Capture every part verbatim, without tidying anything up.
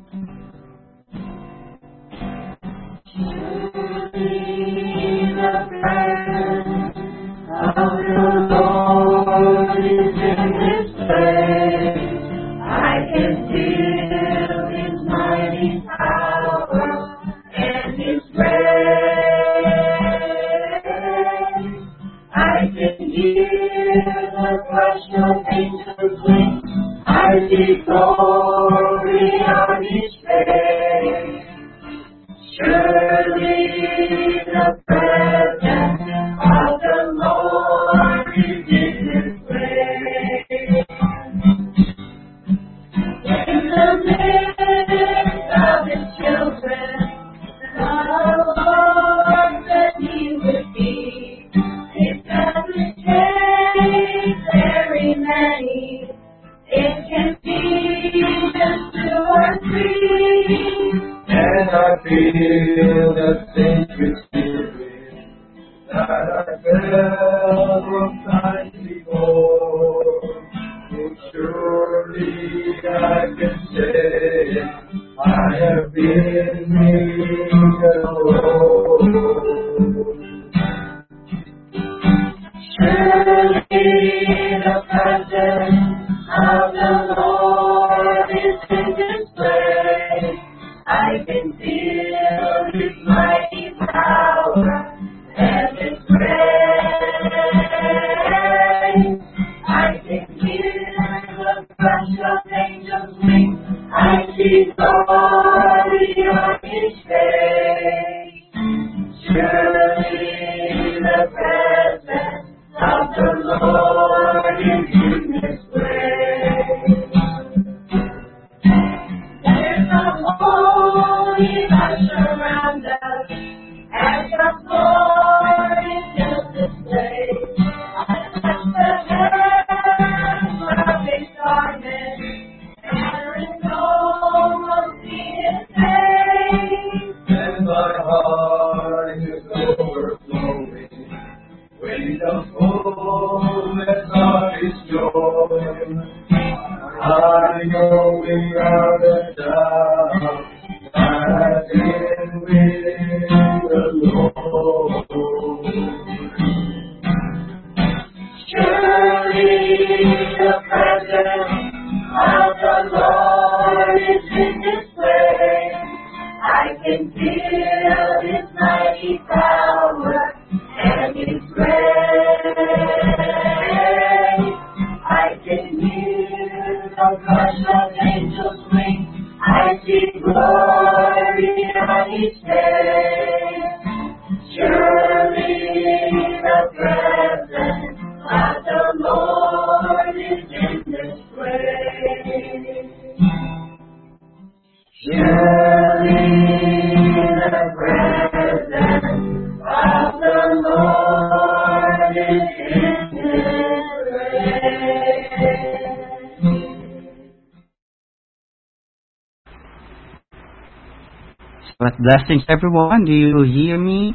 But blessings, everyone. Do you hear me?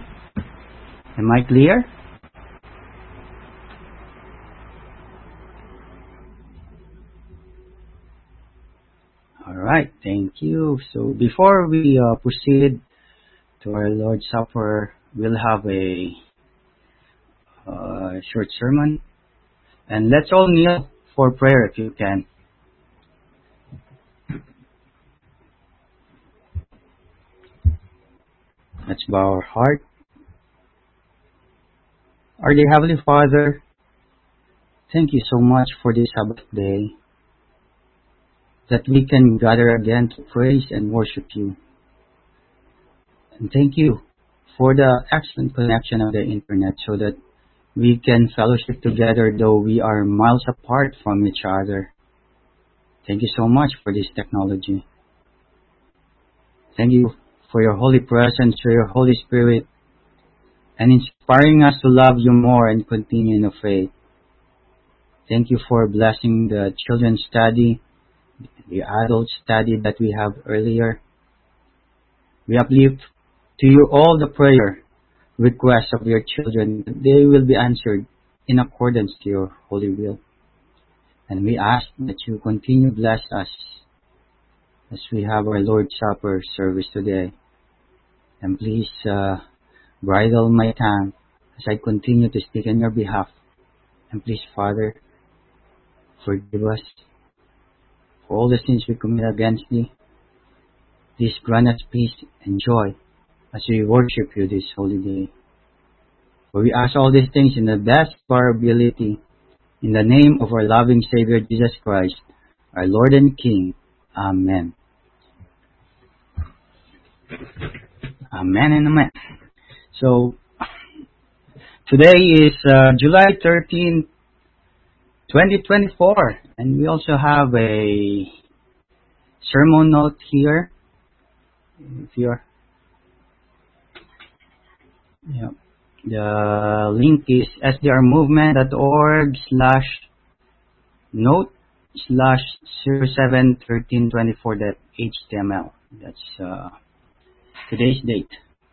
Am I clear? All right. Thank you. So before we uh, proceed to our Lord's Supper, we'll have a uh, short sermon. And let's all kneel for prayer if you can. Let's bow our heart. Our dear Heavenly Father, thank you so much for this Sabbath day, that we can gather again to praise and worship you. And thank you for the excellent connection of the internet so that we can fellowship together though we are miles apart from each other. Thank you so much for this technology. Thank you for your holy presence, for your Holy Spirit, and inspiring us to love you more and continue in the faith. Thank you for blessing the children's study, the adult study that we have earlier. We uplift to you all the prayer requests of your children. They will be answered in accordance to your holy will. And we ask that you continue to bless us as we have our Lord's Supper service today. And please uh, bridle my tongue as I continue to speak on your behalf. And please, Father, forgive us for all the sins we commit against thee. Please grant us peace and joy as we worship you this holy day. For we ask all these things in the best of our ability, in the name of our loving Savior Jesus Christ, our Lord and King. Amen. Amen and amen. So, today is uh, July thirteenth, twenty twenty-four, and we also have a sermon note here. If you're, yeah, the link is s d r movement dot org slash note slash zero seven thirteen twenty four dot h t m l. That's uh, today's date.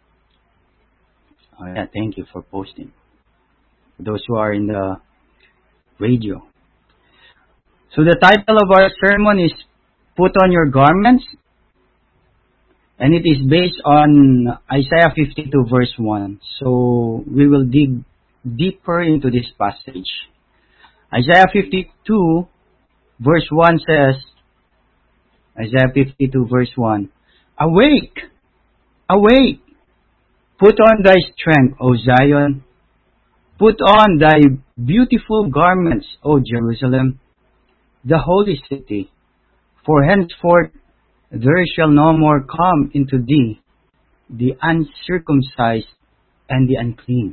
Oh, yeah, thank you for posting. For those who are in the radio. So the title of our sermon is Put on Your Garments, and it is based on Isaiah fifty-two verse one. So we will dig deeper into this passage. Isaiah fifty-two verse one says, Isaiah fifty-two verse one, Awake! Awake! Put on thy strength, O Zion. Put on thy beautiful garments, O Jerusalem, the holy city. For henceforth there shall no more come into thee the uncircumcised and the unclean.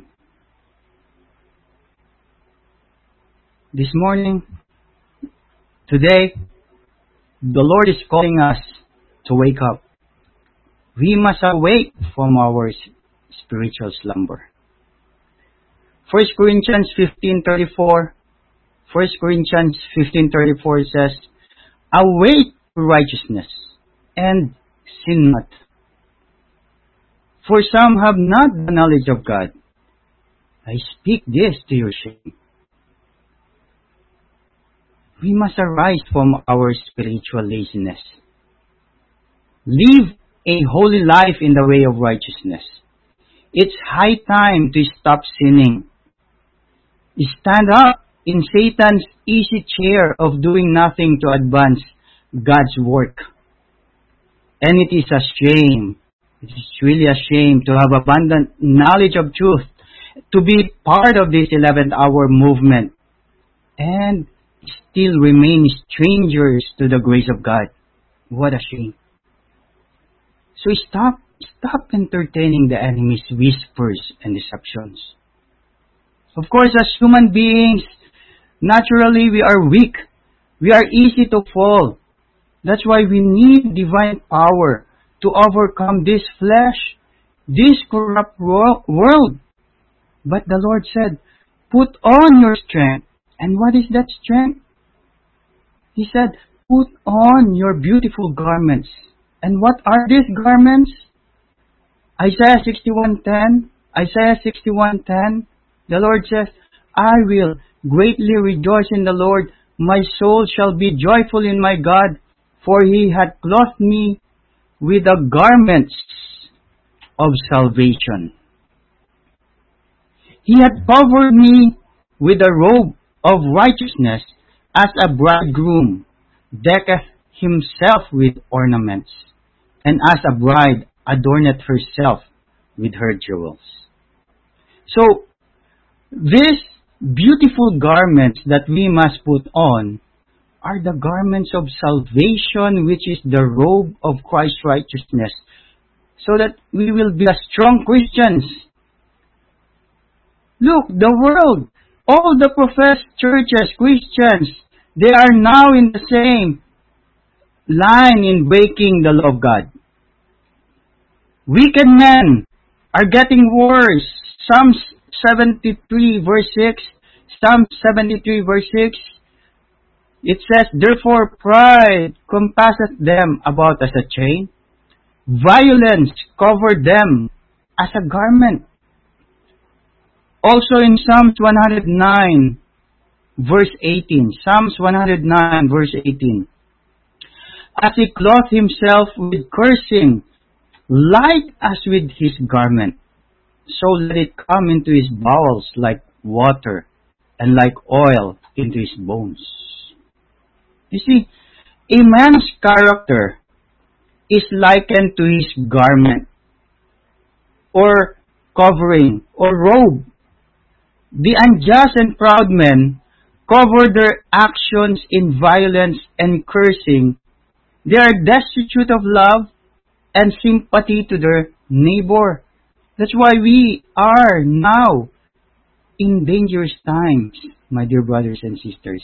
This morning, today, the Lord is calling us to wake up. We must awake from our spiritual slumber. First Corinthians fifteen thirty-four. First Corinthians fifteen thirty-four says, Awake to righteousness, and sin not. For some have not the knowledge of God. I speak this to your shame. We must arise from our spiritual laziness. Live a holy life in the way of righteousness. It's high time to stop sinning. Stand up in Satan's easy chair of doing nothing to advance God's work. And it is a shame, it is really a shame to have abundant knowledge of truth, to be part of this eleventh hour movement, and still remain strangers to the grace of God. What a shame. So stop, stop entertaining the enemy's whispers and deceptions. Of course, as human beings, naturally we are weak. We are easy to fall. That's why we need divine power to overcome this flesh, this corrupt world. But the Lord said, put on your strength. And what is that strength? He said, put on your beautiful garments. And what are these garments? Isaiah sixty-one ten. Isaiah sixty-one ten. The Lord says, I will greatly rejoice in the Lord. My soul shall be joyful in my God, for he hath clothed me with the garments of salvation. He hath covered me with a robe of righteousness, as a bridegroom decketh himself with ornaments, and as a bride adorneth herself with her jewels. So, these beautiful garments that we must put on are the garments of salvation, which is the robe of Christ's righteousness, so that we will be a strong Christians. Look, the world, all the professed churches, Christians, they are now in the same line in breaking the law of God. Wicked men are getting worse. Psalms seventy-three verse six, Psalm seventy-three verse six, it says, Therefore pride compasseth them about as a chain, violence covered them as a garment. Also in Psalms one hundred nine verse eighteen, Psalms one hundred nine verse eighteen, as he clothed himself with cursing, like as with his garment. So let it come into his bowels like water, and like oil into his bones. You see, a man's character is likened to his garment, or covering, or robe. The unjust and proud men cover their actions in violence and cursing. They are destitute of love and sympathy to their neighbor. That's why we are now in dangerous times, my dear brothers and sisters.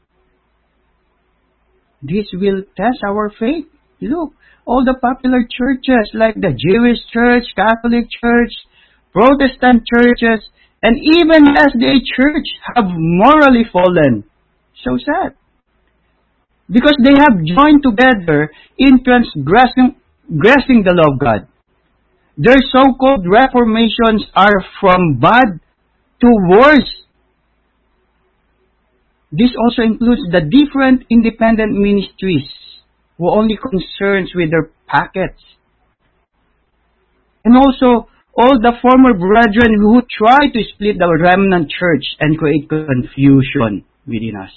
This will test our faith. Look, all the popular churches like the Jewish Church, Catholic Church, Protestant churches, and even S D A Church have morally fallen. So sad. Because they have joined together in transgressing transgressing the law of God. Their so-called reformations are from bad to worse. This also includes the different independent ministries who only concerns with their packets. And also all the former brethren who try to split the remnant church and create confusion within us.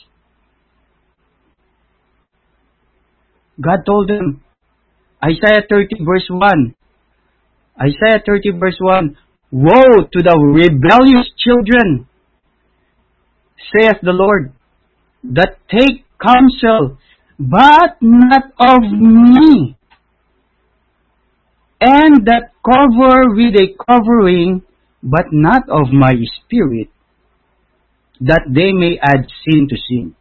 God told them, Isaiah thirty verse one, Isaiah thirty verse one, Woe to the rebellious children, saith the Lord, that take counsel, but not of me, and that cover with a covering, but not of my spirit, that they may add sin to sin.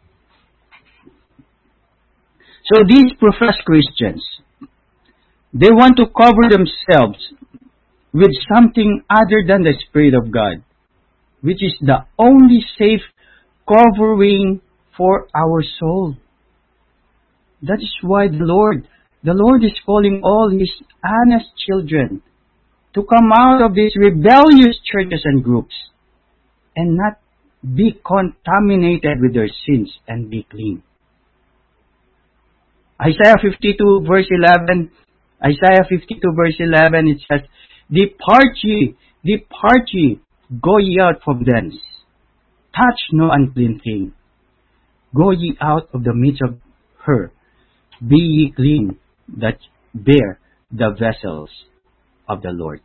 So these professed Christians, they want to cover themselves with something other than the Spirit of God, which is the only safe covering for our soul. That is why the Lord, the Lord is calling all His honest children to come out of these rebellious churches and groups and not be contaminated with their sins and be clean. Isaiah fifty-two verse eleven, Isaiah fifty-two verse eleven, it says, Depart ye, depart ye, go ye out from thence. Touch no unclean thing. Go ye out of the midst of her. Be ye clean, that bear the vessels of the Lord.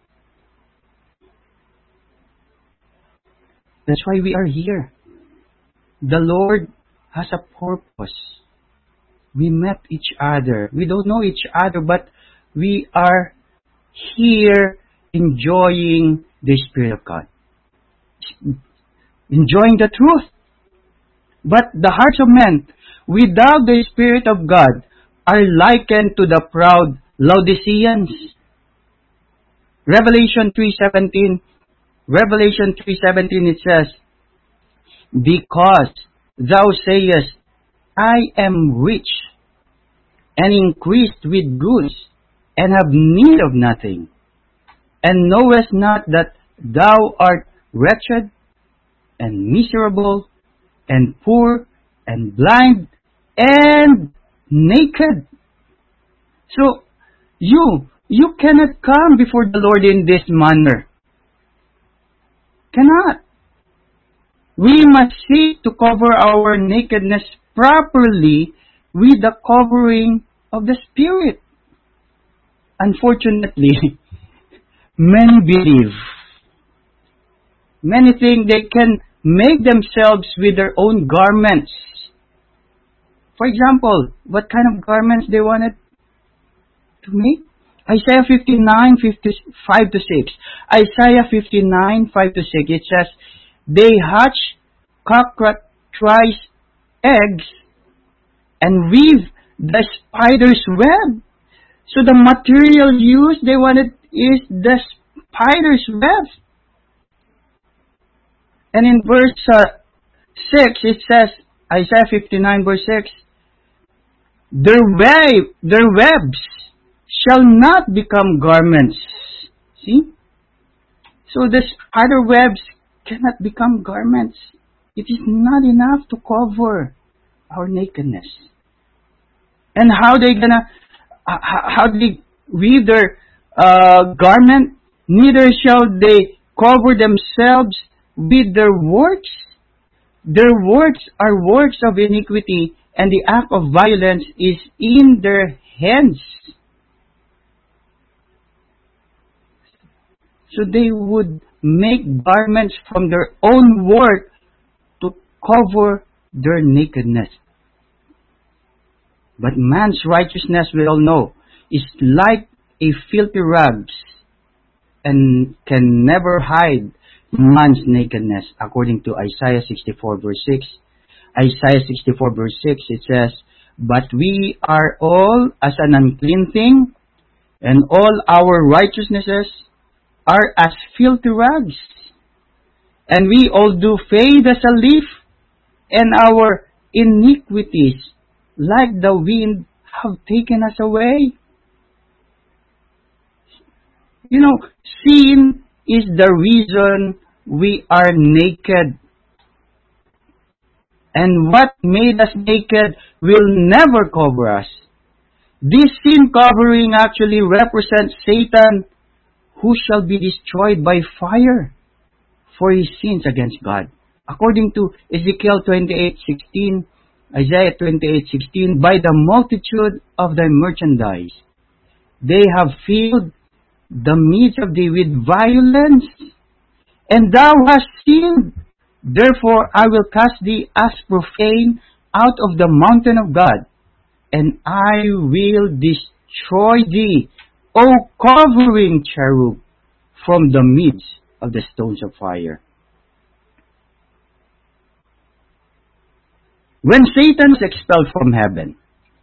That's why we are here. The Lord has a purpose. We met each other. We don't know each other, but we are here enjoying the Spirit of God. Enjoying the truth. But the hearts of men, without the Spirit of God, are likened to the proud Laodiceans. Revelation three seventeen, Revelation three seventeen, it says, Because thou sayest, I am rich, and increased with goods, and have need of nothing, and knowest not that thou art wretched, and miserable, and poor, and blind, and naked. So, you, you cannot come before the Lord in this manner. Cannot. We must seek to cover our nakedness properly with the covering of the Spirit. Unfortunately, many believe, many think they can make themselves with their own garments. For example, what kind of garments they wanted to make? Isaiah fifty-nine, five to six. Isaiah fifty-nine, five to six. It says, They hatch cockatrice eggs and weave the spider's web. So the material used they wanted is the spider's web. And in verse uh, six, it says, Isaiah fifty-nine verse six, Their web, their webs shall not become garments. See? So the spider webs cannot become garments. It is not enough to cover our nakedness. And how they gonna, uh, how they weave their uh, garment? Neither shall they cover themselves with their works. Their works are works of iniquity, and the act of violence is in their hands. So they would make garments from their own work to cover their nakedness. But man's righteousness, we all know, is like a filthy rags and can never hide man's nakedness. According to Isaiah sixty-four verse six. Isaiah sixty-four verse six, it says, "But we are all as an unclean thing, and all our righteousnesses are as filthy rags. And we all do fade as a leaf, and our iniquities, like the wind, have taken us away." You know, sin is the reason we are naked. And what made us naked will never cover us. This sin covering actually represents Satan, who shall be destroyed by fire for his sins against God. According to Ezekiel twenty-eight sixteen, Isaiah twenty-eight sixteen, "By the multitude of thy merchandise, they have filled the midst of thee with violence, and thou hast sinned. Therefore I will cast thee as profane out of the mountain of God, and I will destroy thee, O covering cherub, from the midst of the stones of fire." When Satan was expelled from heaven,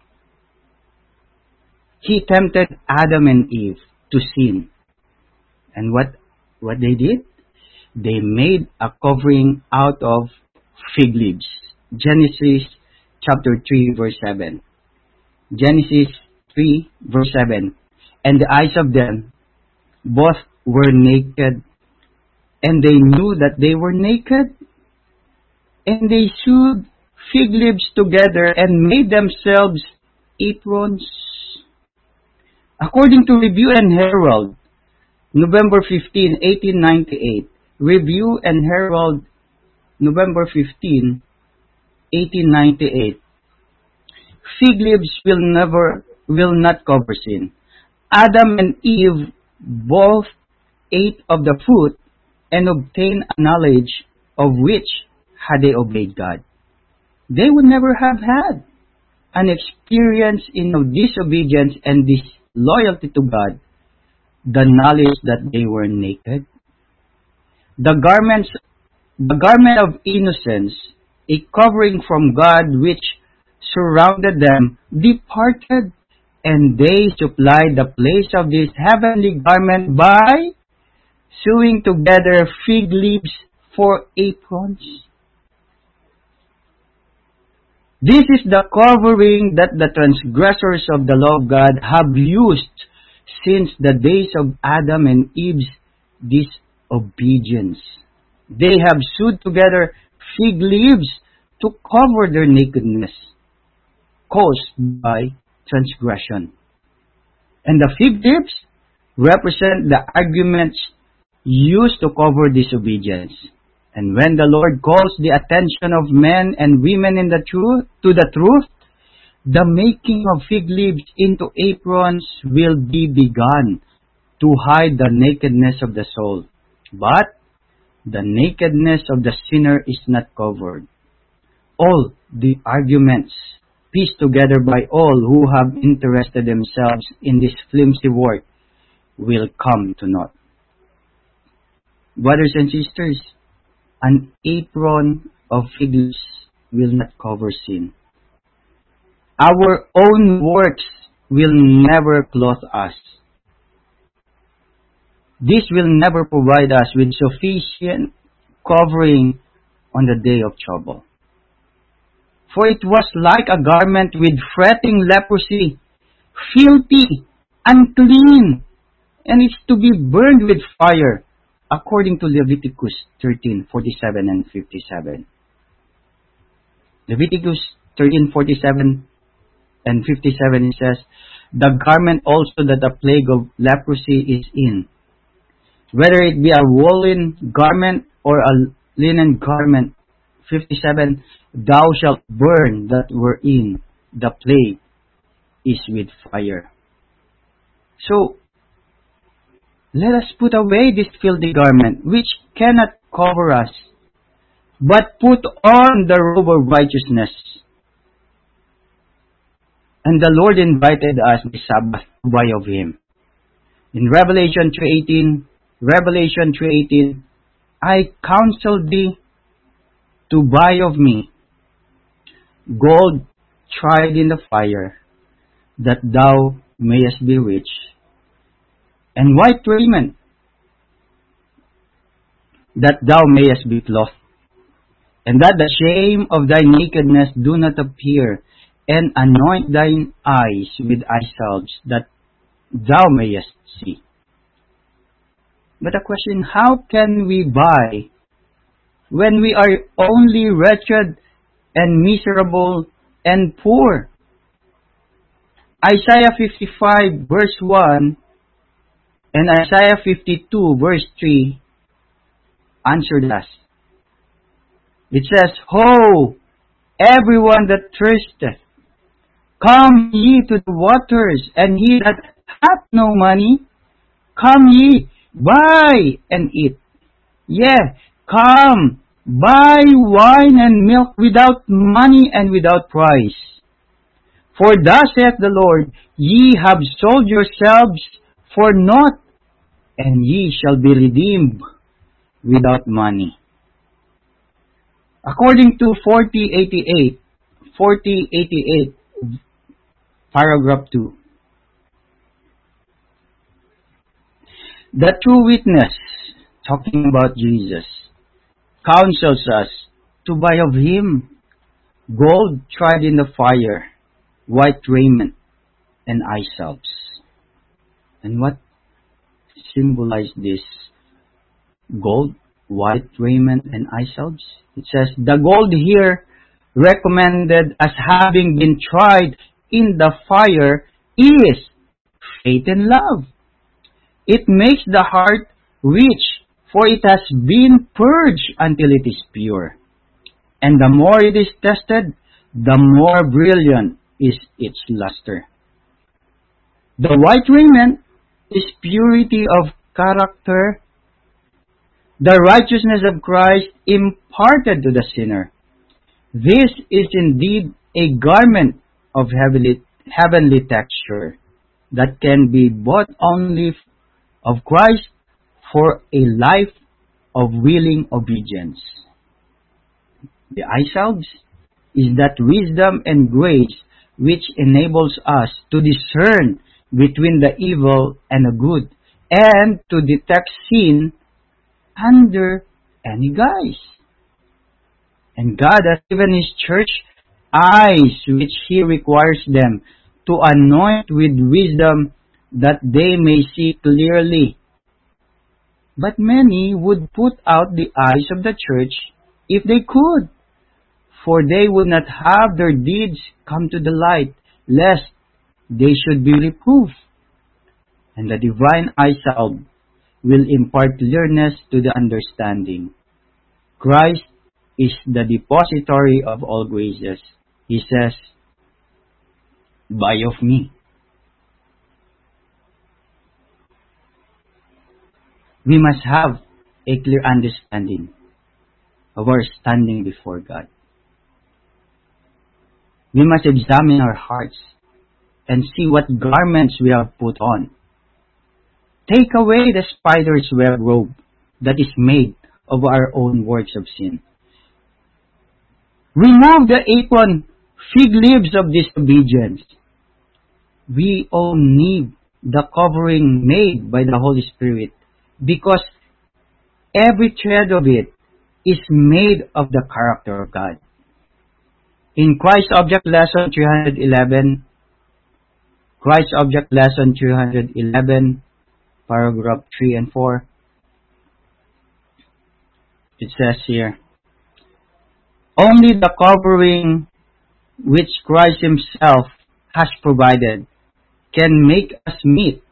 he tempted Adam and Eve to sin. And what, what they did? They made a covering out of fig leaves. Genesis chapter three verse seven. Genesis three verse seven. "And the eyes of them both were naked, and they knew that they were naked, and they sewed fig leaves together and made themselves aprons." According to Review and Herald, November fifteenth, eighteen ninety-eight, Review and Herald, November fifteenth, eighteen ninety-eight, "Fig leaves will never, will not cover sin. Adam and Eve both ate of the fruit and obtained a knowledge of which, had they obeyed God, they would never have had an experience in disobedience and disloyalty to God, the knowledge that they were naked. The garments, the garment of innocence, a covering from God which surrounded them, departed, and they supplied the place of this heavenly garment by sewing together fig leaves for aprons." This is the covering that the transgressors of the law of God have used since the days of Adam and Eve's disobedience. They have sewed together fig leaves to cover their nakedness caused by transgression. And the fig leaves represent the arguments used to cover disobedience. And when the Lord calls the attention of men and women in the truth to the truth, the making of fig leaves into aprons will be begun to hide the nakedness of the soul. But the nakedness of the sinner is not covered. All the arguments pieced together by all who have interested themselves in this flimsy work will come to naught. Brothers and sisters, an apron of fig leaves will not cover sin. Our own works will never clothe us. This will never provide us with sufficient covering on the day of trouble. For it was like a garment with fretting leprosy, filthy, unclean, and is to be burned with fire, according to Leviticus thirteen forty-seven and fifty-seven. Leviticus thirteen forty-seven And fifty-seven it says, the garment also that the plague of leprosy is in, whether it be a woolen garment or a linen garment. fifty-seven, thou shalt burn that wherein the plague is with fire. So, let us put away this filthy garment, which cannot cover us, but put on the robe of righteousness. And the Lord invited us this Sabbath to buy of Him. In Revelation three eighteen, Revelation three eighteen, I counsel thee to buy of me gold tried in the fire, that thou mayest be rich, and white raiment, that thou mayest be clothed, and that the shame of thy nakedness do not appear, and anoint thine eyes with eye salves, that thou mayest see. But the question, how can we buy when we are only wretched and miserable and poor? Isaiah fifty-five verse one and Isaiah fifty-two verse three answered us. It says, Ho, everyone that thirsteth, come ye to the waters, and he that hath no money, come ye, buy and eat. Yea, come, buy wine and milk without money and without price. For thus saith the Lord, ye have sold yourselves for naught, and ye shall be redeemed without money. According to forty eighty-eight, forty eighty-eight, paragraph two, the true witness, talking about Jesus, counsels us to buy of Him gold tried in the fire, white raiment, and eye salves. And what symbolize this gold, white raiment, and eye salves? It says, the gold here recommended as having been tried in the fire is faith and love. It makes the heart rich, for it has been purged until it is pure. And the more it is tested, the more brilliant is its luster. The white raiment is purity of character, the righteousness of Christ imparted to the sinner. This is indeed a garment of heavenly, heavenly texture that can be bought only of Christ for a life of willing obedience. The eye salves is that wisdom and grace which enables us to discern between the evil and the good, and to detect sin under any guise. And God has given His church eyes which He requires them to anoint with wisdom, that they may see clearly. But many would put out the eyes of the church if they could, for they would not have their deeds come to the light, lest they should be reproved. And the divine eye salve will impart clearness to the understanding. Christ is the depository of all graces. He says, buy of me. We must have a clear understanding of our standing before God. We must examine our hearts and see what garments we have put on. Take away the spider's web robe that is made of our own works of sin. Remove the apron, fig leaves of disobedience. We all need the covering made by the Holy Spirit, because every thread of it is made of the character of God. In Christ Object Lesson three eleven, Christ Object Lesson three eleven, paragraph three and four, it says here, only the covering which Christ Himself has provided can make us meet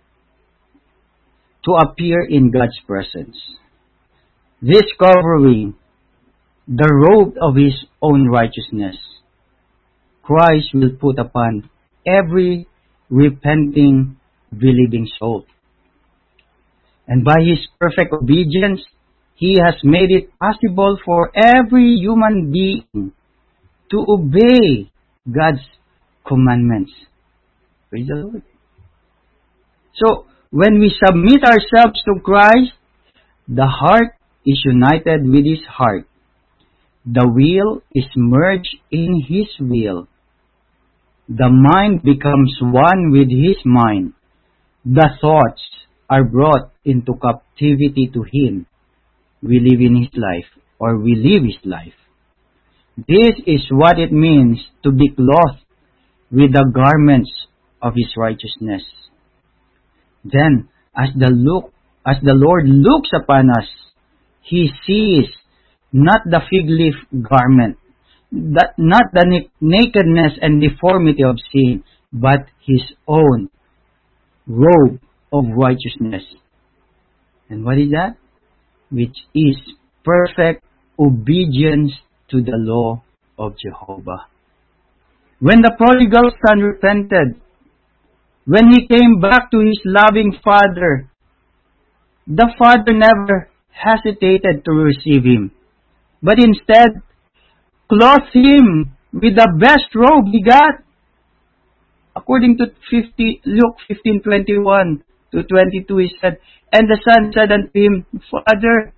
to appear in God's presence. This covering, the robe of His own righteousness, Christ will put upon every repenting, believing soul. And by His perfect obedience, He has made it possible for every human being to obey God's commandments. Praise the Lord. So, when we submit ourselves to Christ, the heart is united with His heart. The will is merged in His will. The mind becomes one with His mind. The thoughts are brought into captivity to Him. We live in His life, or we live His life. This is what it means to be clothed with the garments of His righteousness. Then, as the look, as the Lord looks upon us, He sees not the fig leaf garment, that not the nakedness and deformity of sin, but His own robe of righteousness. And what is that? Which is perfect obedience to the law of Jehovah. When the prodigal son repented, when he came back to his loving father, the father never hesitated to receive him, but instead clothed him with the best robe he got. According to fifty, Luke fifteen twenty-one to twenty-two, he said, and the son said unto him, Father,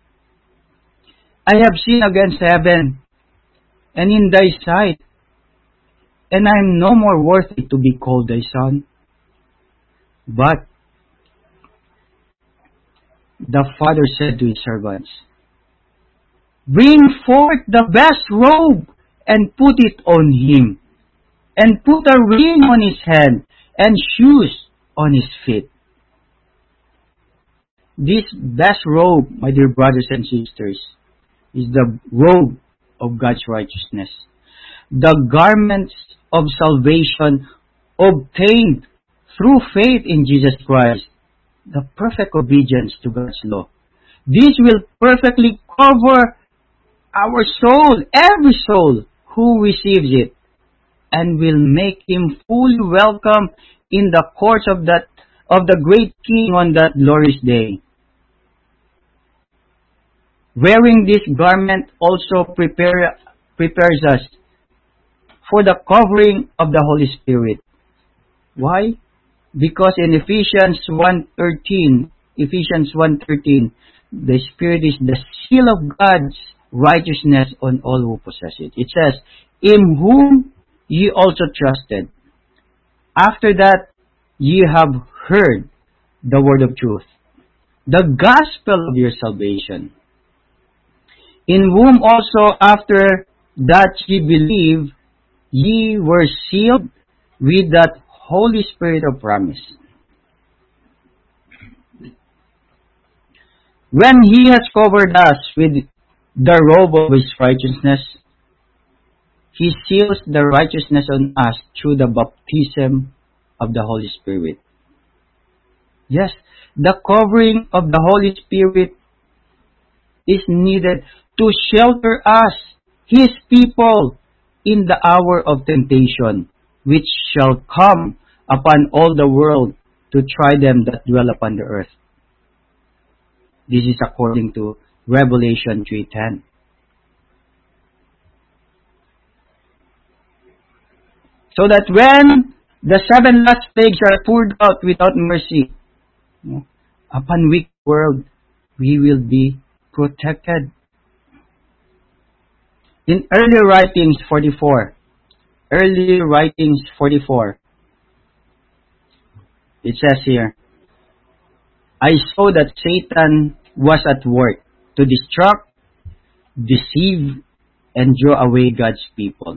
I have sinned against heaven and in thy sight, and I am no more worthy to be called thy son. But the father said to his servants, bring forth the best robe and put it on him, and put a ring on his hand and shoes on his feet. This best robe, my dear brothers and sisters, is the robe of God's righteousness. The garments of salvation obtained through faith in Jesus Christ, the perfect obedience to God's law. This will perfectly cover our soul, every soul who receives it, and will make him fully welcome in the courts of that of the great King on that glorious day. Wearing this garment also prepare, prepares us for the covering of the Holy Spirit. Why? Because in Ephesians one thirteen, Ephesians one thirteen, the Spirit is the seal of God's righteousness on all who possess it. It says, in whom ye also trusted. After that, ye have heard the word of truth, the gospel of your salvation, in whom also after that ye believe, ye were sealed with that Holy Spirit of promise. When He has covered us with the robe of His righteousness, He seals the righteousness on us through the baptism of the Holy Spirit. Yes, the covering of the Holy Spirit is needed to shelter us, His people, in the hour of temptation, which shall come upon all the world to try them that dwell upon the earth. This is according to Revelation three ten. So that when the seven last plagues are poured out without mercy upon weak world, we will be protected. In early writings forty-four, early writings forty-four, it says here, I saw that Satan was at work to distract, deceive, and draw away God's people.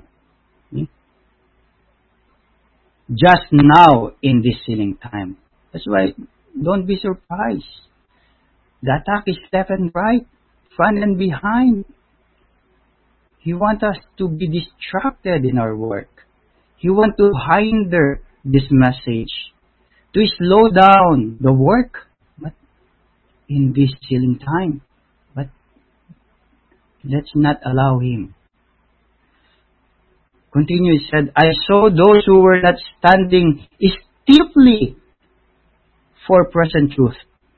Just now in this sealing time. That's why don't be surprised. The attack is left and right, front and behind. He wants us to be distracted in our work. He wants to hinder this message, to slow down the work, but in this sealing time. But let's not allow him. Continue, he said, I saw those who were not standing stiffly for present truth.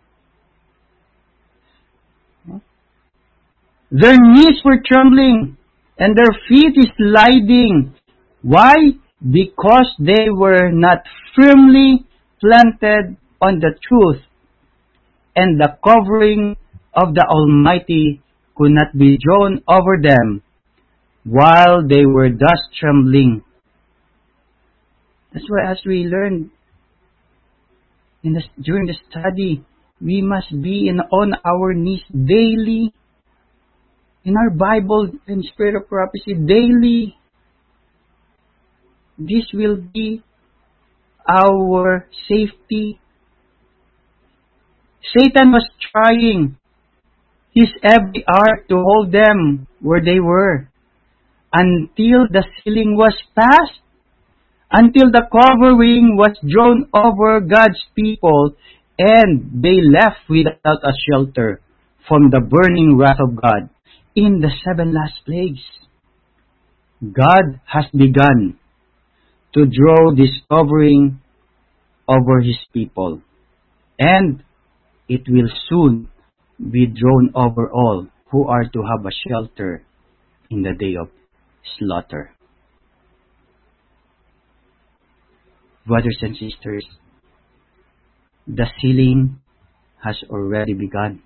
Their knees were trembling and their feet is sliding. Why? Because they were not firmly planted on the truth, and the covering of the Almighty could not be drawn over them while they were thus trembling. That's why as we learn in the, during the study, we must be in, on our knees daily. In our Bible and Spirit of Prophecy, daily. This will be our safety. Satan was trying his every art to hold them where they were until the ceiling was passed, until the covering was drawn over God's people and they left without a shelter from the burning wrath of God. In the seven last plagues, God has begun to draw this covering over His people, and it will soon be drawn over all who are to have a shelter in the day of slaughter. Brothers and sisters, the sealing has already begun.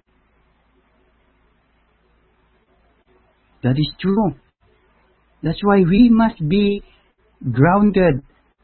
That is true. That's why we must be grounded,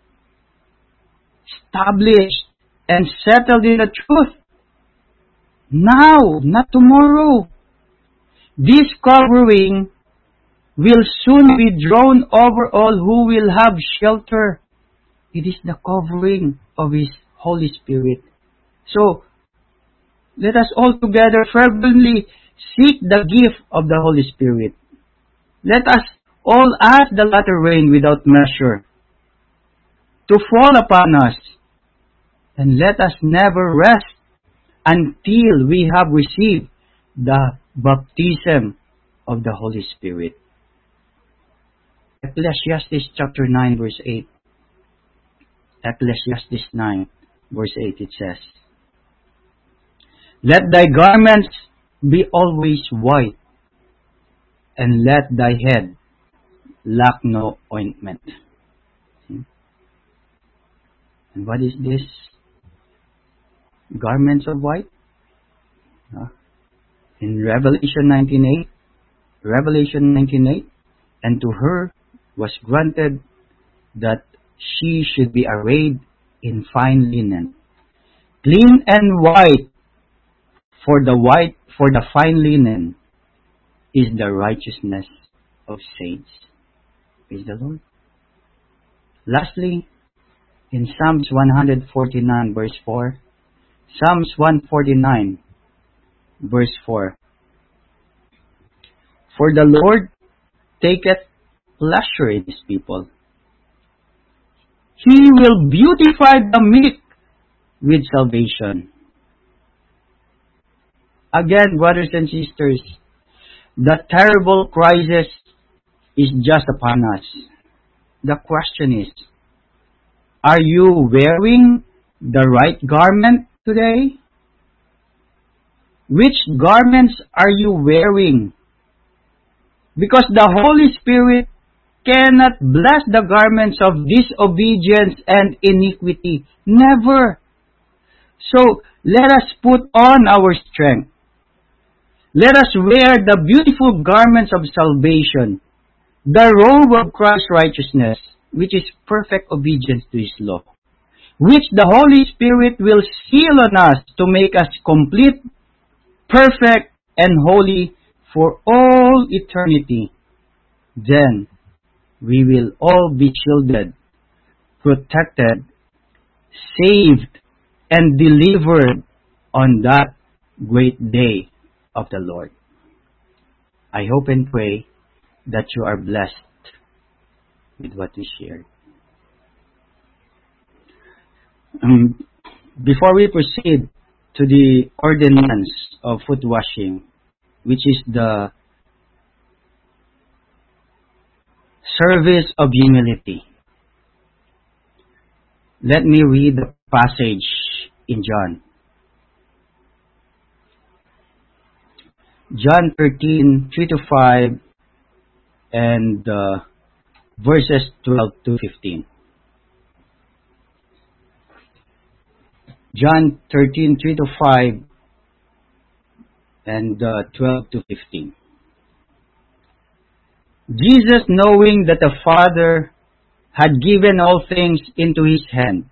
established, and settled in the truth. Now, not tomorrow. This covering will soon be drawn over all who will have shelter. It is the covering of His Holy Spirit. So, let us all together fervently seek the gift of the Holy Spirit. Let us all ask the latter rain without measure to fall upon us, and let us never rest until we have received the baptism of the Holy Spirit. Ecclesiastes chapter nine verse eight. Ecclesiastes nine verse eight, it says, Let thy garments be always white, and let thy head lack no ointment. See? And what is this? Garments of white? Uh, in Revelation nineteen eight, Revelation nineteen eight, and to her was granted that she should be arrayed in fine linen, clean and white, for the white, for the fine linen is the righteousness of saints. Praise the Lord. Lastly, in Psalms one forty-nine verse four, Psalms one forty-nine verse four, For the Lord taketh pleasure in His people. He will beautify the meek with salvation. Again, brothers and sisters, the terrible crisis is just upon us. The question is, are you wearing the right garment today? Which garments are you wearing? Because the Holy Spirit cannot bless the garments of disobedience and iniquity. Never. So, let us put on our strength. Let us wear the beautiful garments of salvation, the robe of Christ's righteousness, which is perfect obedience to His law, which the Holy Spirit will seal on us to make us complete, perfect, and holy for all eternity. Then, we will all be shielded, protected, saved, and delivered on that great day of the Lord. I hope and pray that you are blessed with what we shared. Um, before we proceed to the ordinance of foot washing, which is the service of humility, let me read the passage in John. John thirteen, three to five, and uh, verses twelve to fifteen. John thirteen, three to five, and uh, twelve to fifteen. Jesus, knowing that the Father had given all things into his hand,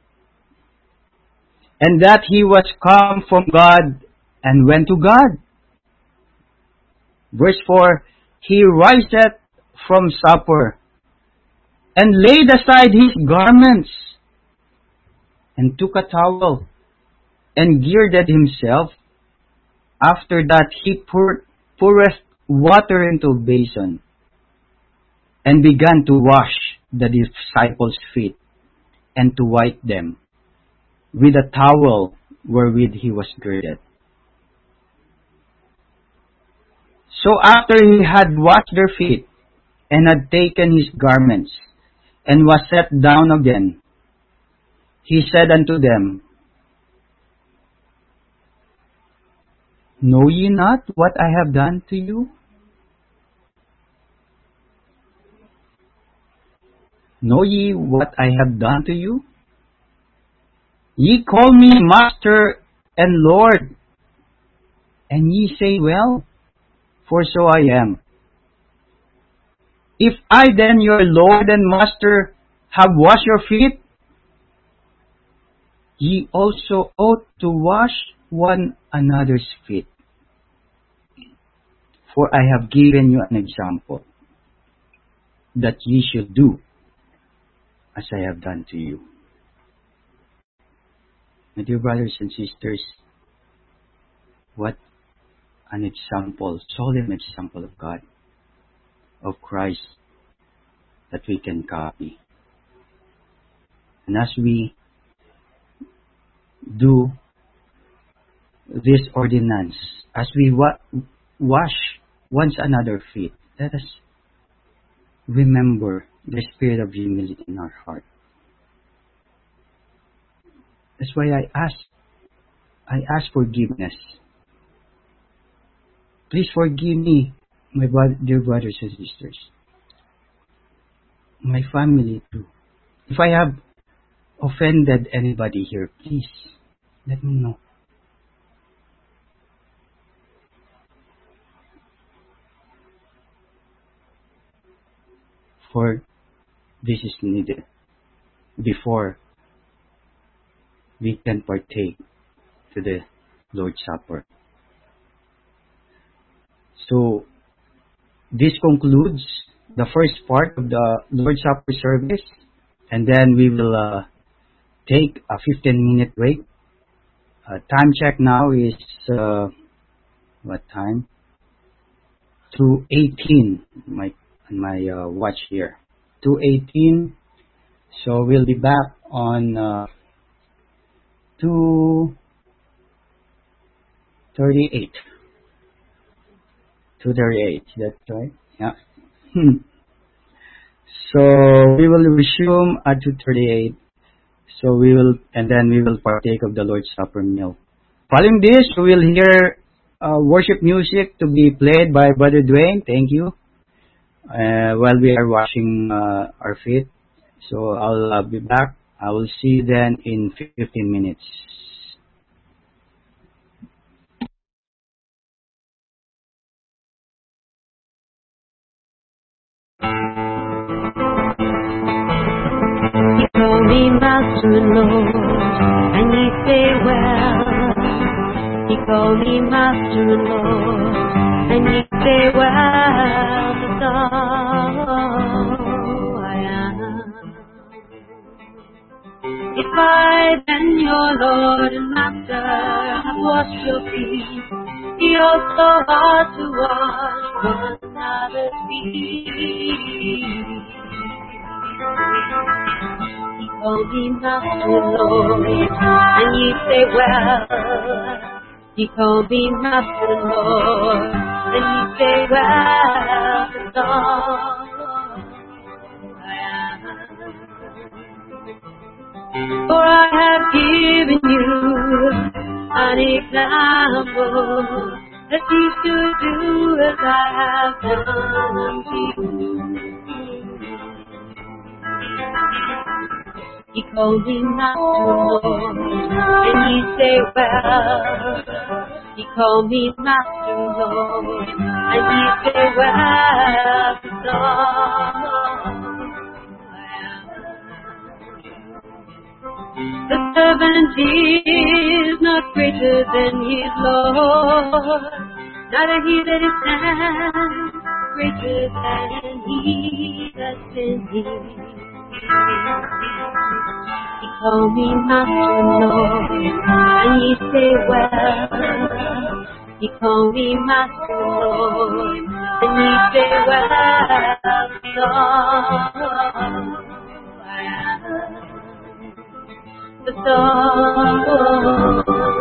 and that he was come from God and went to God. Verse four, he riseth from supper, and laid aside his garments, and took a towel, and girded himself. After that he poured, poureth water into a basin, and began to wash the disciples' feet, and to wipe them with a towel wherewith he was girded. So after he had washed their feet, and had taken his garments, and was set down again, he said unto them, Know ye not what I have done to you? Know ye what I have done to you? Ye call me Master and Lord, and ye say, Well, for so I am. If I then, your Lord and Master, have washed your feet, ye also ought to wash one another's feet. For I have given you an example, that ye should do as I have done to you. My dear brothers and sisters, what an example, solemn example of God, of Christ, that we can copy. And as we do this ordinance, as we wa- wash one another's feet, let us remember the spirit of humility in our heart. That's why I ask, I ask forgiveness. Please forgive me, my dear brothers and sisters, my family too. If I have offended anybody here, please let me know. For this is needed before we can partake to the Lord's Supper. So, this concludes the first part of the Lord's Supper service, and then we will uh, take a fifteen minute break. Uh, time check now is, uh, what time? two eighteen, my, my uh, watch here. two eighteen, so we'll be back on uh, two thirty-eight. two thirty-eight, that's right? Yeah. So we will resume at two thirty-eight. So we will, and then we will partake of the Lord's Supper meal. Following this, we will hear uh, worship music to be played by Brother Dwayne. Thank you. Uh, while we are washing uh, our feet. So I'll uh, be back. I will see you then in fifteen minutes. You call me Master and Lord, and ye say, Well. You call me Master and Lord, and ye say, Well, for so I am. If I then, your Lord and Master, have washed your feet, ye also ought to wash one another's feet. He called me Master Lord, and ye say, well. He called me Master Lord, and ye say, well done. For I have given you an example, that ye should do as I have done to you. He called me Master Lord, and ye say, well. He called me Master Lord, and ye say, well done. The servant is not greater than his Lord, neither he that is sent greater than he that sent him. He called me Master Lord, and ye say, well. He called me Master Lord, and ye say, well done. The song.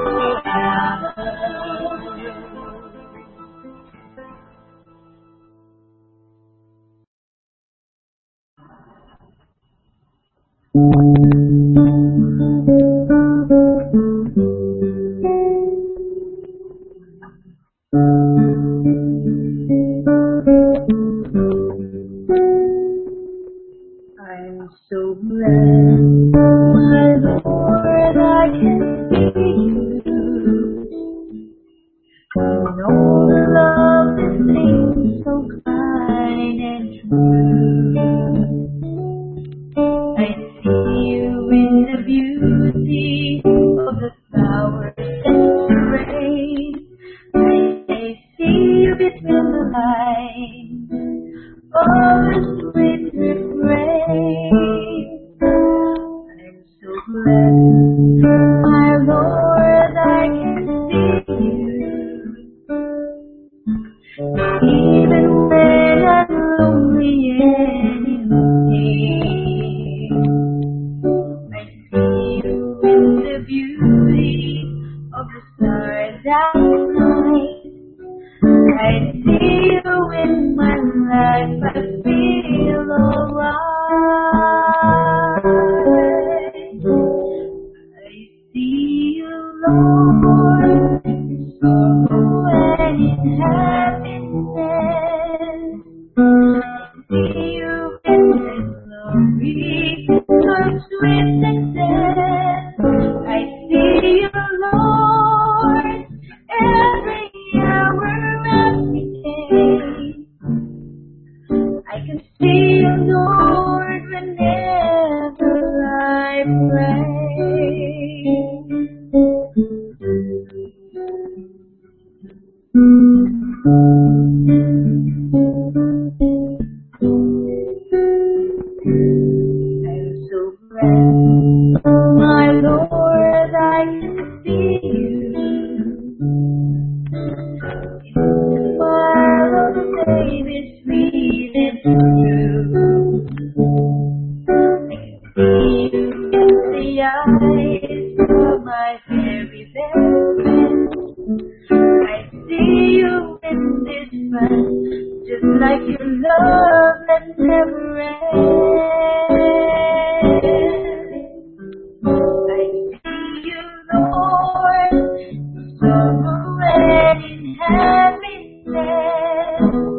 I'm so glad, my Lord, I can see you. You know love and things so kind and true. I see you in the beauty of the flowers and rain. I, I see you between the lines of the sweet refrain. I'm so glad, my Lord, I can see you. Even when I'm lonely and in pain, I see you in the beauty of the stars at night. I see you in my life, I feel alright. I see you, Lord, in sorrow and in happiness. I see you in the glory of sweet success. I see you, Lord, every hour every day. I can see you, Lord, whenever I pray. I'm so glad, my Lord, I can see you. While the baby is sweet and true, I can see you in the eyes of my very best friend. I see you in this one, just like your love that never ends. I see you, Lord, in sorrow and in happiness.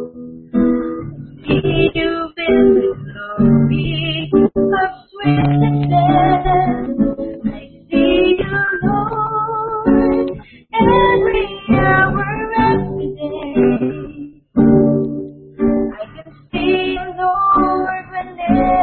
See you in the glory of sweet success. I see you, Lord, every hour, every day. I can see you, Lord, whenever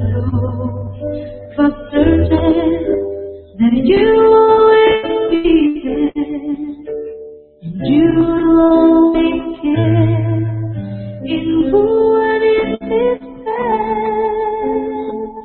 know for certain that you always be there, and you always care in what is this past.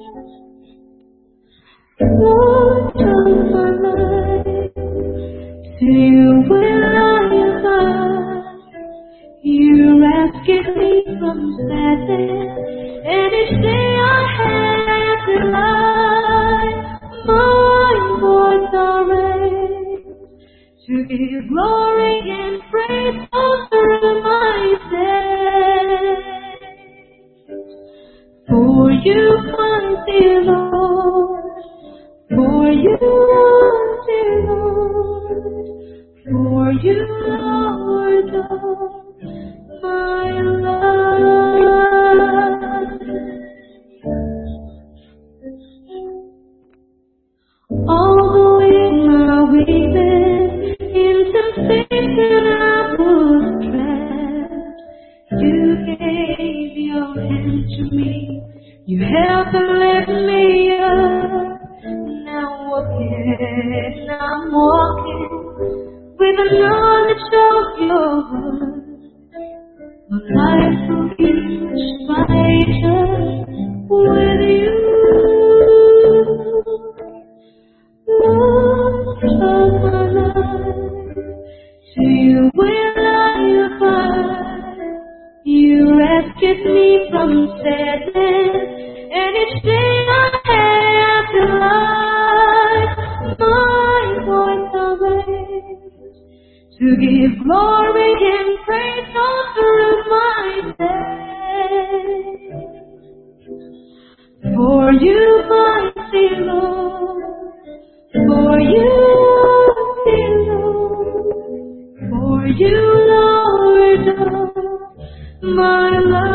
Lord of my life, to you will I abide. You rescued me from sadness, and each day I have to lie. My voice are raised to give glory and praise all through my days. For you, my dear Lord, for you, dear Lord, for you, Lord of my life. Although in my weakness, in temptation I was trapped, you gave your hand to me, you helped and lift me up. Now walking, I'm walking with the knowledge of your word. My life will be brighter with you. Lord of my life, to you will I abide. You rescued me from sadness, and each day I have to lie. My voice I raise to give glory and praise all through my days. For you, mighty Lord, for you, dear Lord, for you, Lord of my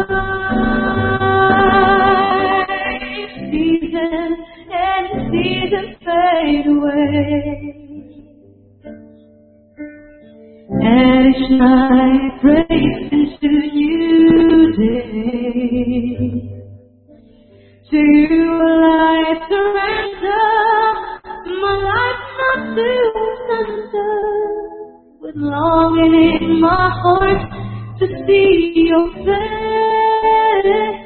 life. Seasons and seasons fade away, and each night breaks into new day. To you will I surrender, my life not to asunder, with longing in my heart to see your face.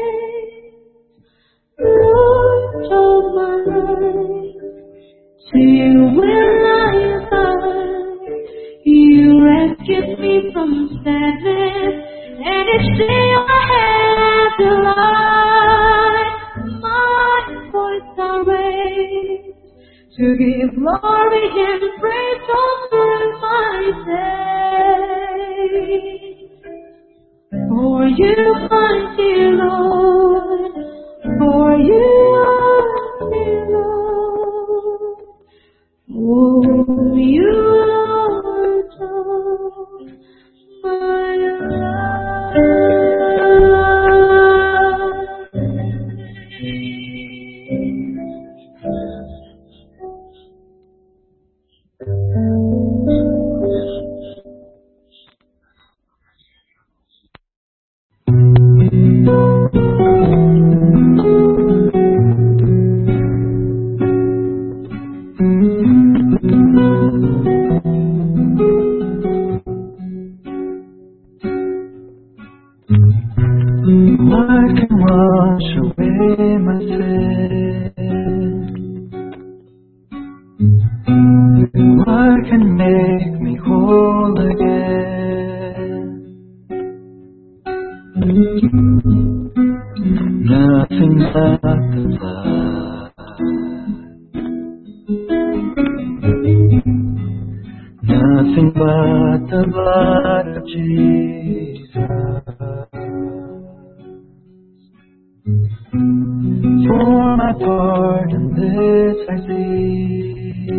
Lord of my life, to you will I abide. You rescued me from sadness, and each day I have to lie. My voice I raise to give glory and praise all through my days. For you, mighty Lord, for you, mighty Lord, for you, Lord of my life. What can wash away my sin? What can make me whole again? Nothing but the blood. Nothing but the blood of Jesus. For my pardon, this I see.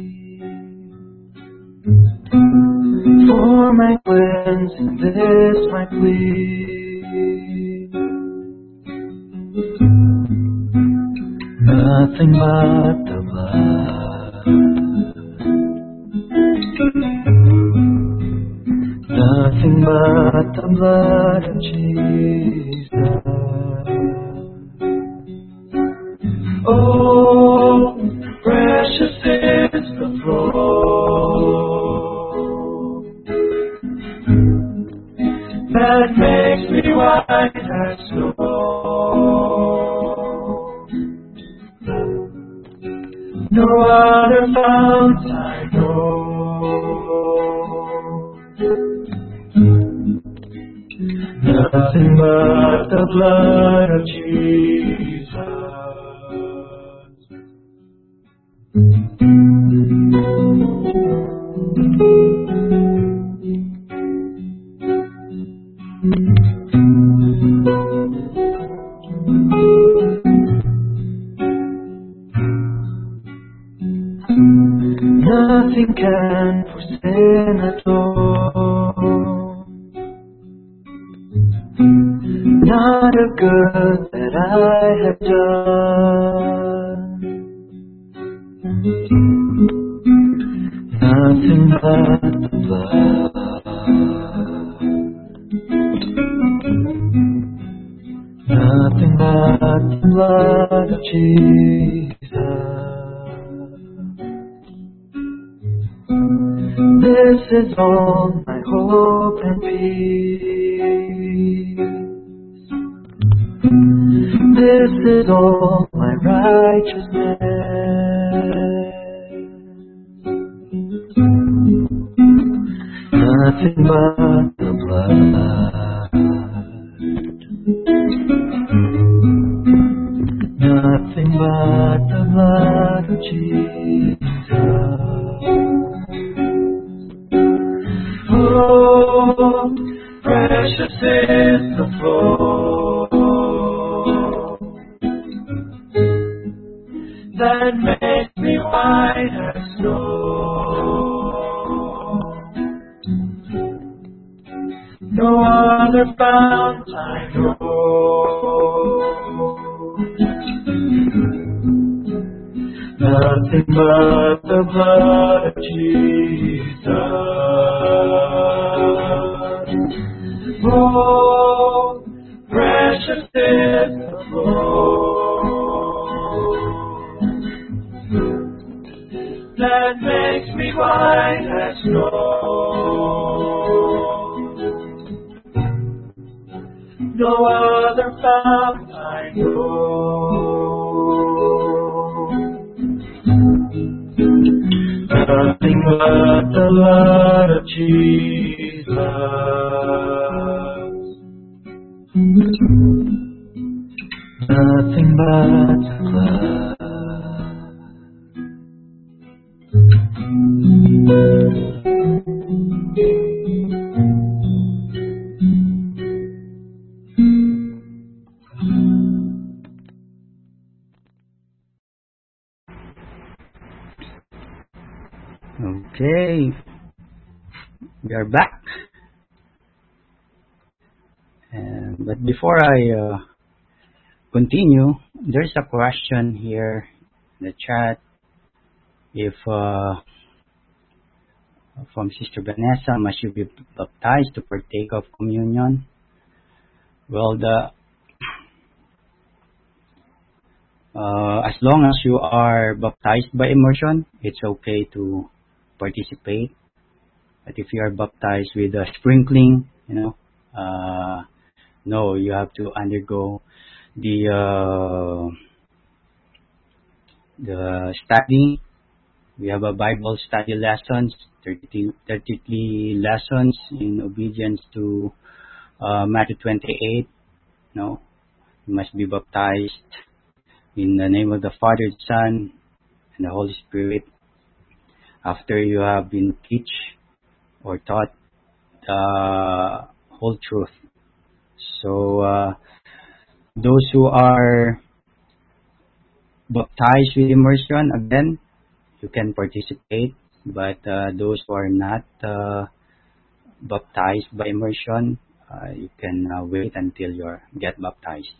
For my cleansing, this my plea. Nothing but the blood. Nothing but the blood of Jesus. Oh, precious is the flow that makes me white as snow. No other fount I know. Nothing but the blood of Jesus. Nothing can for sin atone. Not a good that I have done. Nothing but the blood. Nothing but the blood of Jesus. This is all my hope and peace. This is all my righteousness. Nothing but the blood. Nothing but the blood of Jesus. Oh, precious is the flow that makes me white as snow. No other fount I know. Nothing but the blood of Jesus. Oh, precious is the flow that makes me white as snow. No other fount I know. Nothing but the blood of Jesus. Nothing but the blood. Okay, we are back. And, but before I uh, continue, there's a question here in the chat. If uh, from Sister Vanessa, must you be baptized to partake of communion? Well, the uh, as long as you are baptized by immersion, it's okay to participate. But if you are baptized with a sprinkling, you know, uh, no, you have to undergo the uh, the study. We have a Bible study lessons, thirty, thirty lessons in obedience to uh, Matthew twenty-eight. No, you must be baptized in the name of the Father, the Son, and the Holy Spirit. After you have been teach or taught the whole truth. So uh, those who are baptized with immersion, again, you can participate. But uh, those who are not uh, baptized by immersion, uh, you can uh, wait until you get baptized.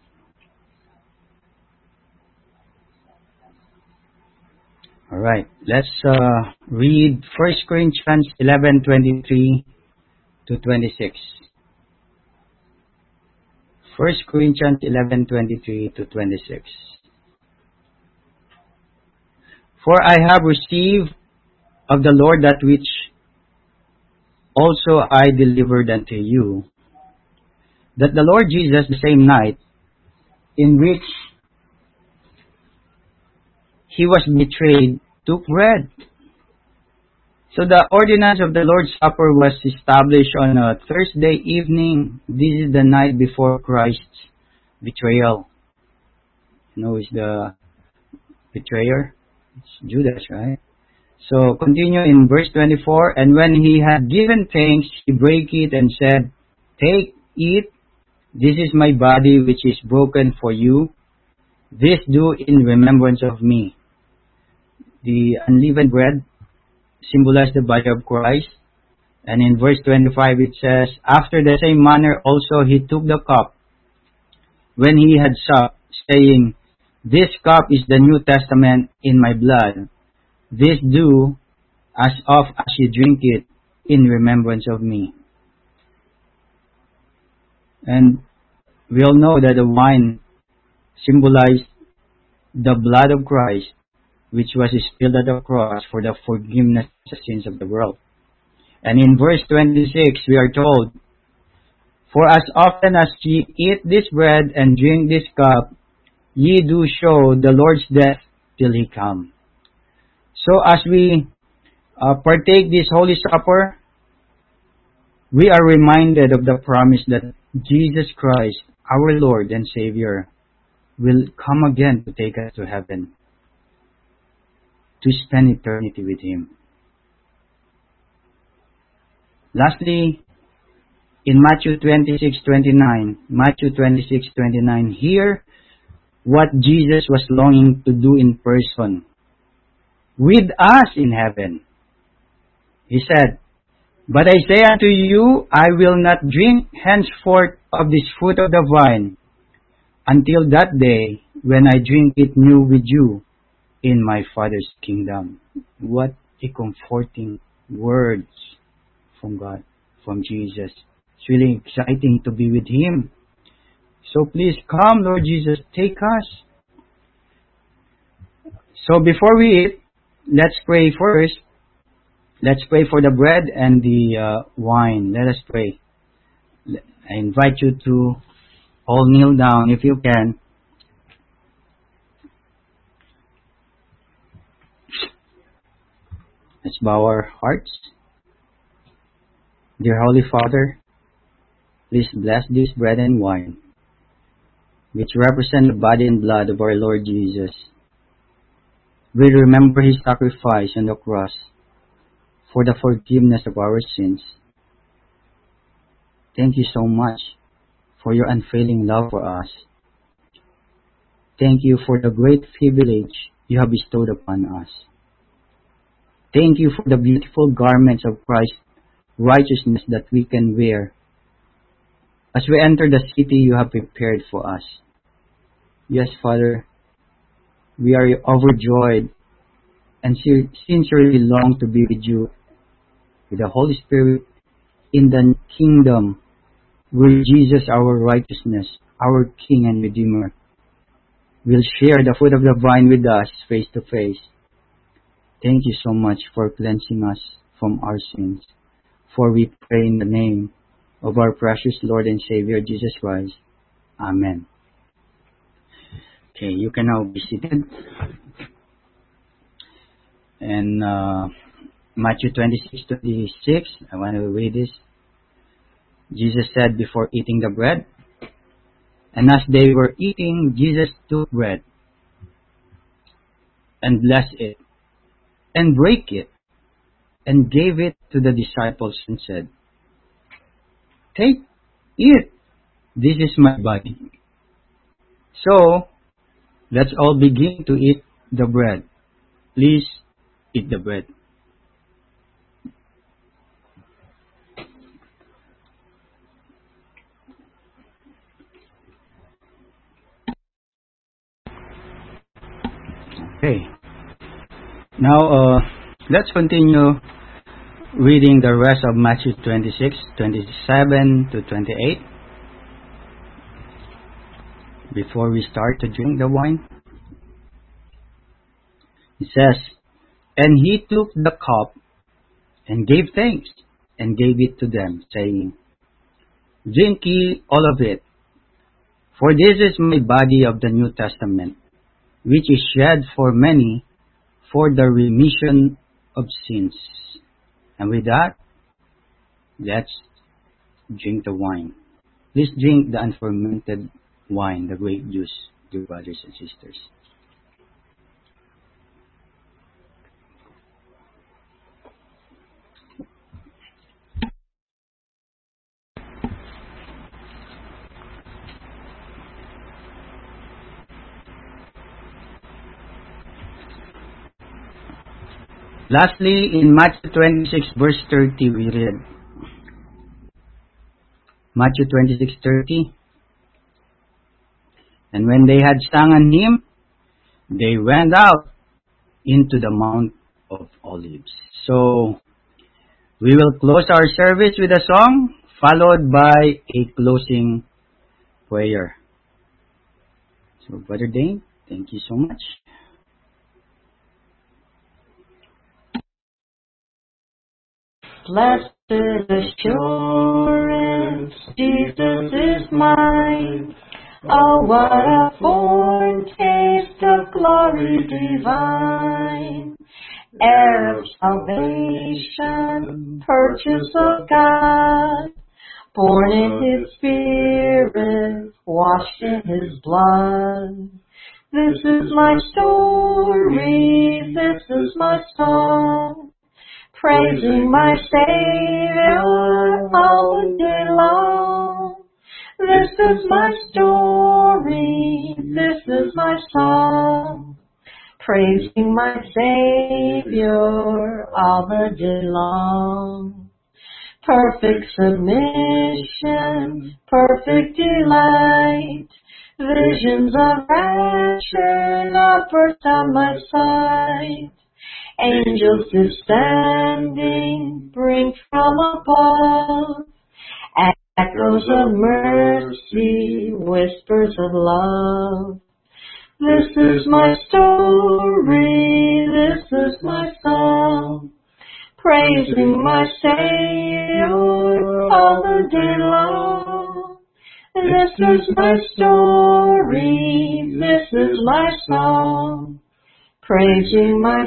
All right, let's uh, read First Corinthians eleven twenty-three to twenty-six. First Corinthians eleven twenty-three to twenty-six. For I have received of the Lord that which also I delivered unto you, that the Lord Jesus, the same night in which he was betrayed, took bread. So the ordinance of the Lord's Supper was established on a Thursday evening. This is the night before Christ's betrayal. You know, who is the betrayer? It's Judas, right? So continue in verse twenty-four. And when he had given thanks, he brake it and said, Take, eat, this is my body which is broken for you. This do in remembrance of me. The unleavened bread symbolizes the body of Christ. And in verse twenty-five it says, After the same manner also he took the cup when he had supped, saying, This cup is the New Testament in my blood. This do as oft as you drink it in remembrance of me. And we all know that the wine symbolized the blood of Christ, which was spilled at the cross for the forgiveness of the sins of the world. And in verse twenty-six we are told, For as often as ye eat this bread and drink this cup, ye do show the Lord's death till he come. So as we uh, partake this Holy Supper, we are reminded of the promise that Jesus Christ, our Lord and Savior, will come again to take us to heaven, to spend eternity with him. Lastly, in Matthew twenty-six twenty-nine, Matthew twenty-six twenty-nine, here what Jesus was longing to do in person with us in heaven. He said, But I say unto you, I will not drink henceforth of this fruit of the vine until that day when I drink it new with you in my Father's kingdom. What a comforting words from God, from Jesus. It's really exciting to be with him. So please come, Lord Jesus, take us. So before we eat, let's pray first. Let's pray for the bread and the uh, wine. Let us pray. I invite you to all kneel down if you can. Let's bow our hearts. Dear Holy Father, please bless this bread and wine, which represent the body and blood of our Lord Jesus. We remember his sacrifice on the cross for the forgiveness of our sins. Thank you so much for your unfailing love for us. Thank you for the great privilege you have bestowed upon us. Thank you for the beautiful garments of Christ's righteousness that we can wear as we enter the city you have prepared for us. Yes, Father, we are overjoyed and sincerely long to be with you, with the Holy Spirit, in the kingdom where Jesus, our righteousness, our King and Redeemer, will share the fruit of the vine with us face to face. Thank you so much for cleansing us from our sins. For we pray in the name of our precious Lord and Savior, Jesus Christ. Amen. Okay, you can now be seated. And uh, Matthew twenty-six twenty-six, I want to read this. Jesus said before eating the bread, and as they were eating, Jesus took bread and blessed it and brake it and gave it to the disciples and said, Take, eat, this is my body. So, let's all begin to eat the bread. Please eat the bread. Okay. Now, uh, let's continue reading the rest of Matthew twenty-six, twenty-seven to twenty-eight before we start to drink the wine. It says, "And he took the cup and gave thanks and gave it to them, saying, Drink ye all of it, for this is my body of the New Testament, which is shed for many for the remission of sins." And with that, let's drink the wine. Please drink the unfermented wine, the grape juice, dear brothers and sisters. Lastly, in Matthew twenty-six, verse thirty, we read, Matthew twenty-six, thirty, "And when they had sung an hymn, they went out into the Mount of Olives." So, we will close our service with a song, followed by a closing prayer. So, Brother Dane, thank you so much. Blessed assurance, Jesus is mine. Oh, what a foretaste of glory divine. Heir of salvation, purchase of God, born in His Spirit, washed in His blood. This is my story, this is my song, praising my Savior all the day long. This is my story, this is my song, praising my Savior all the day long. Perfect submission, perfect delight, visions of rapture now burst on my sight. Angels descending bring from above echoes of mercy, whispers of love. This is my story, this is my song, praising my Savior all the day long. This is my story, this is my song, praising my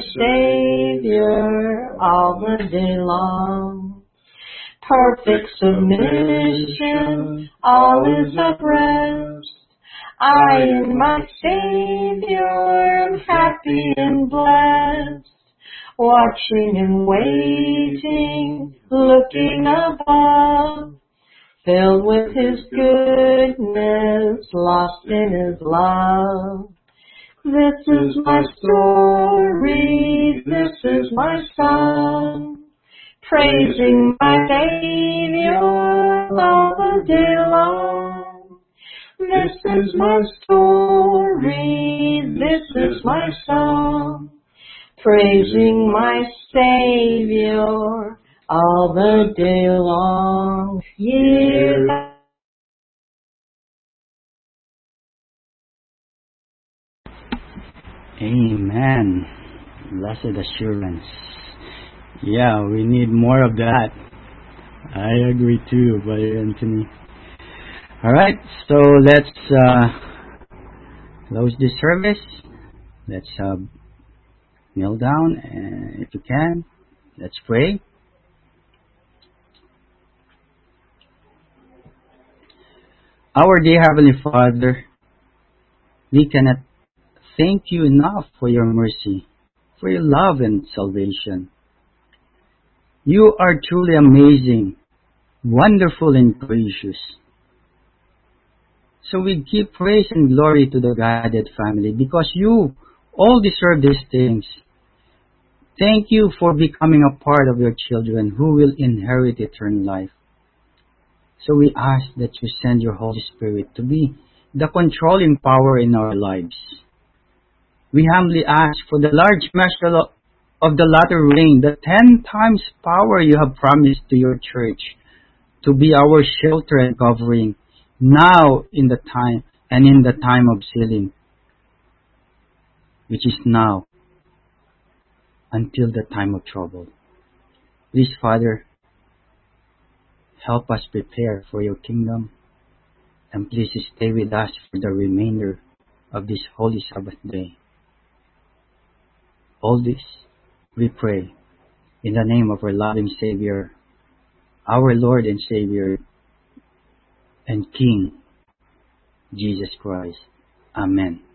Savior all the day long. Perfect submission, all is at rest. I and my Savior am happy and blessed, watching and waiting, looking above, filled with His goodness, lost in His love. This is my story, this is my song, praising my Savior all the day long. This is my story, this is my song, praising my Savior all the day long. Yeah. Amen. Blessed assurance. Yeah, we need more of that. I agree too, Brother Anthony. Alright, so let's uh, close this service. Let's uh, kneel down, and if you can, let's pray. Our dear Heavenly Father, we cannot thank you enough for your mercy, for your love and salvation. You are truly amazing, wonderful and gracious. So we give praise and glory to the Godhead family because you all deserve these things. Thank you for becoming a part of your children who will inherit eternal life. So we ask that you send your Holy Spirit to be the controlling power in our lives. We humbly ask for the large measure of the latter rain, the ten times power you have promised to your church, to be our shelter and covering, now in the time and in the time of sealing, which is now. until the time of trouble. Please, Father, help us prepare for your kingdom, and please stay with us for the remainder of this holy Sabbath day. All this we pray in the name of our loving Savior, our Lord and Savior and King, Jesus Christ. Amen.